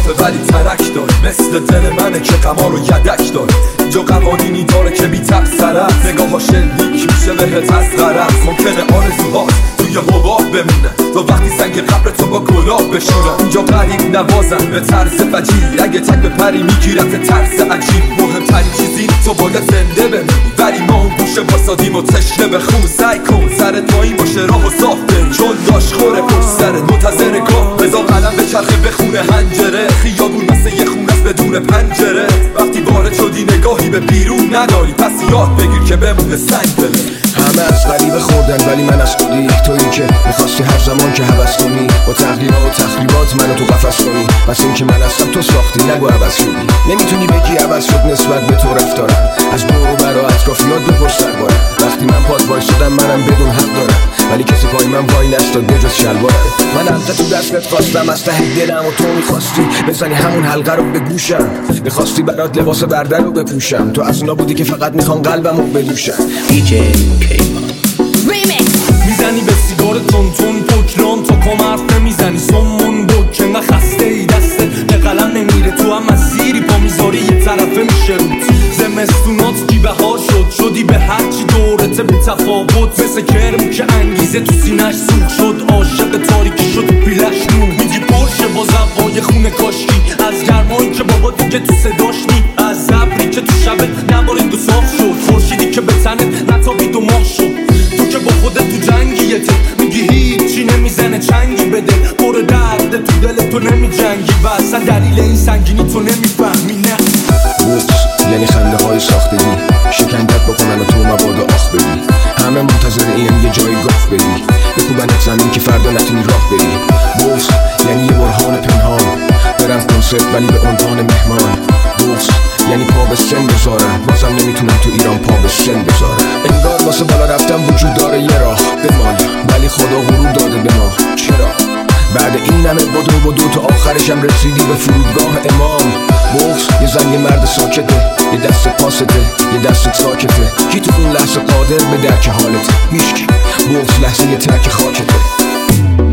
صافه ولی ترک داره، مثل دل منه که غما رو یدک داره. اینجا قوانینی داره که بی تقصیر است، نگاه‌ها شلیک میشه بهت از غرض. ممکنه آرزوهات توی حباب بمونه تا وقتی سنگ قبر تو با گلاب بشونه. اینجا غریب نوازن به طرز فجیع، اگه تک به پری میگیرت ترس عجیب. مهمترین چیزی تو باید زنده بمونی، ولی ما اون گوشه واسادیم و تشنه به خون. سعی کن سر پایین باشه راه و صاف بری، چون داشت خوره پشت سرت منتظر گاه. بذار قلم به چرخه بخونه هنجره، خیابون مثل یه خونه است بدون پنجره. وقتی وارد شدی نگاهی به بیرون نداری، پس یاد بگیر که بمونه سنگ دله. همه از غریبه خوردن ولی من از خودی، تو این که میخواستی هر زمان که هوس کنی با تغییرات و تخریبات منو تو قفس کنی. پس این که من هستم تو ساختی، نگو عوض شدی. نمیتونی بگی عوض شد نسبت به تو رفتارم، از دور و بر و اطرافیات بپرس دربارم. وقتی من پاد وایسادم منم بدون حق دارم، ولی کسی پای من وای نستاد بجز شلوارم. من حلقه تو دستت خواستم از ته دلم و تو میخواستی بزنی همون حلقه رو به گوشم. میخواستی برات لباس برده رو بپوشم، تو از اونا بودی که فقط میخوان قلبم رو بدوشم. میزنی به سیگار تون پوکران تو کمرف نمیزنی سمون بک، انقدر خسته ای دستت به قلم نمیره، تو هم مسیری پا میذاری یه طرفه میشه روت. زمستونات کی بهار شدی به هرچی دورته بی تفاوت، مثل کرم که انگیزه تو سینش سوخ شد. عاشق تاریکی شد پیلش نون، میگی پرشه با زبای خونه کاشکی، از گرمایی که بابا دیگه تو صداش نی، از ابری که تو شبت نبارید و صاف شد، خورشیدی که به تنت نتابید و ماه شد. تو که با خودت تو جنگیته، میگی هیچی نمیزنه چنگی بده، پر درد تو دل تو نمی جنگی و اصلا دلیل این سنگینی تو نمیفهمی. نه بوکس یعنی خنده های ساختگی، شکنجت بکنن و تو مبادا آخ بدی. همه منتظر این یه جای گاف بدی، بکوبنت زمین که فردا نتونی راه بری. بوکس یعنی یه برهان پنهان، برم کنسرت ولی به عنوان مهمان. بوکس یعنی پا به سن بذارم، بازم نمیتونم تو ایران پا به سن بذارم. انگار واسه بالا رفتم وجود داره یه راه بمال، ولی خدا غرور داده به ما. چرا بعد این همه بدو تو آخرشم رسیدی به فرودگاه امام؟ بوکس یه زنگ مرد ساکته، یه دست پاسته، یه دست ساکته. کی تو اون لحظه قادر به درک حالته؟ هیچکی. بوکس لحظه یه ترک خاکته.